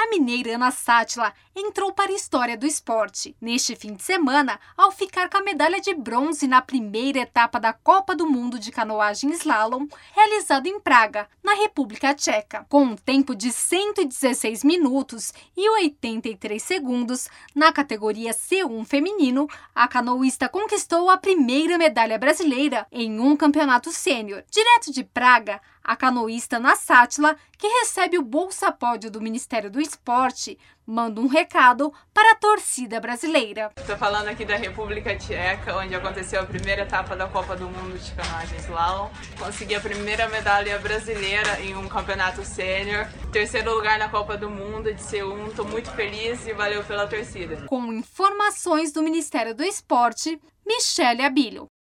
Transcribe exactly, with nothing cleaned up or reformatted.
A mineira Ana Sátila entrou para a história do esporte neste fim de semana ao ficar com a medalha de bronze na primeira etapa da Copa do Mundo de Canoagem Slalom, realizada em Praga, na República Tcheca. Com um tempo de cento e dezesseis minutos e oitenta e três segundos, na categoria C um feminino, a canoísta conquistou a primeira medalha brasileira em um campeonato sênior. Direto de Praga, a canoísta Ana Sátila, que recebe o Bolsa Pódio do Ministério do Esporte, manda um recado para a torcida brasileira. Estou falando aqui da República Tcheca, onde aconteceu a primeira etapa da Copa do Mundo de Canoagem Slalom. Consegui a primeira medalha brasileira em um campeonato sênior. Terceiro lugar na Copa do Mundo de C um. Estou muito feliz e valeu pela torcida. Com informações do Ministério do Esporte, Michele Abílio.